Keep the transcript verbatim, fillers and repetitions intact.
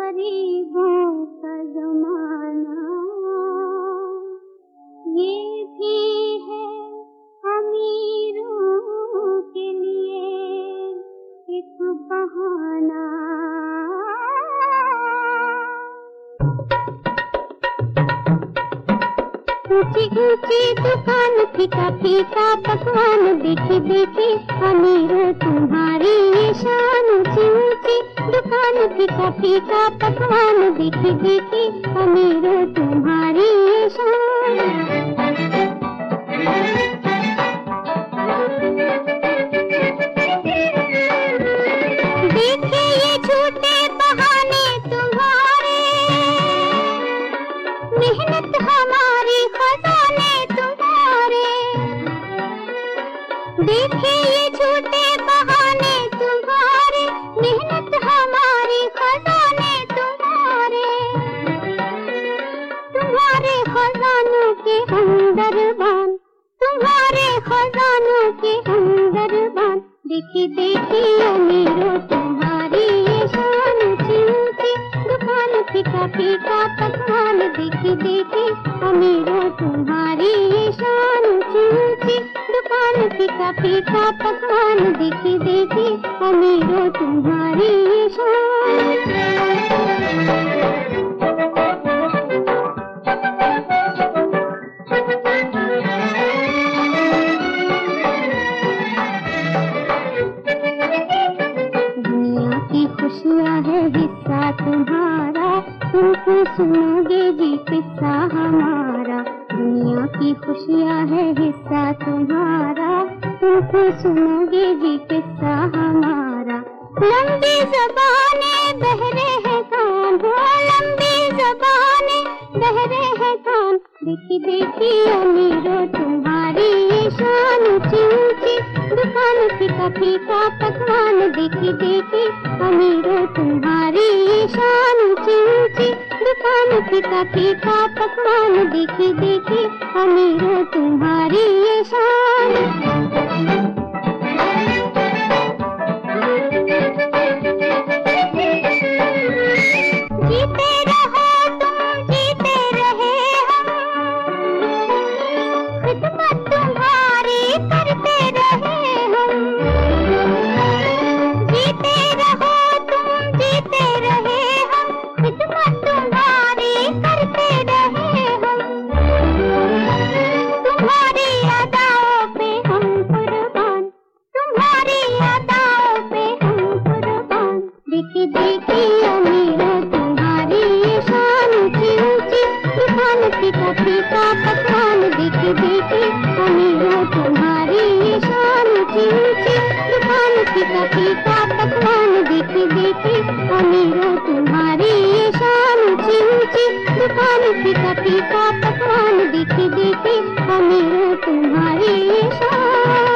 गरीबों का जमाना, ये भी है अमीरों के लिए एक बहाना। ऊंची ऊंची दुकान, फीका फीका पकवान, देखी देखी अमीरों तुम्हारी ये शान। ऊंची ऊंची दुकान, फीका फीका पकवान, देखी देखी अमीरों तुम्हारी ये शान। देखे ये झूठे बहाने तुम्हारे, मेहनत हमारी खजाने तुम्हारे। देखे ये झूठे बहाने तुम्हारे, मेहनत हमारी खजाने तुम्हारे। तुम्हारे खजानों के अंदर बान, तुम्हारे खजानों के अंदर बान, देखी देखी अमीरों तुम्हारी ये शान। ऊंची ऊंची दुकान, फीका फीका पकवान, देखी देखी अमीरों तुम्हारी ये शान। ऊंची ऊंची दुकान, फीका फीका पकवान, देखी देखी अमीरों तुम्हारी ये शान। खुशियाँ है हिस्सा तुम्हारा, तुमको सुनोगे जी किस्सा हमारा। दुनिया की खुशियाँ है हिस्सा तुम्हारा, तुमको सुनोगे जी किस्सा हमारा। लंबी ज़बानें बहरे हैं कान, हो लंबी ज़बानें बहरे हैं कान, देखी देखी अमीरों तुम्हारी ये शान। ऊंची ऊंची दुकान, फीका फीका पकवान, देखी देखी अमीरों तुम्हारी ये शान। ऊंची ऊंची दुकान, फीका फीका पकवान, देखी देखी अमीरों तुम्हारी ये शान। जीते रहो तुम, जीते रहे हम, खिदमत तुम्हारी करते रहे हम। जीते रहो तुम, जीते रहे हम, खिदमत तुम्हारी करते रहे हम। तुम्हारी अदाओं पे हम कुर्बान, तुम्हारी अदाओं पे हम कुर्बान, देखी देखी अमीरों तुम्हारी ये शान। ऊंची ऊंची दुकान, फीका फीका पकवान, देखी देखी अमीरों तुम्हारी ये शान। ऊंची ऊंची दुकान, फीका फीका पकवान, देखी देखी अमीरों तुम्हारी ये शान। ऊंची ऊंची दुकान, फीका फीका पकवान, देखी देखी अमीरों तुम्हारी ये शान।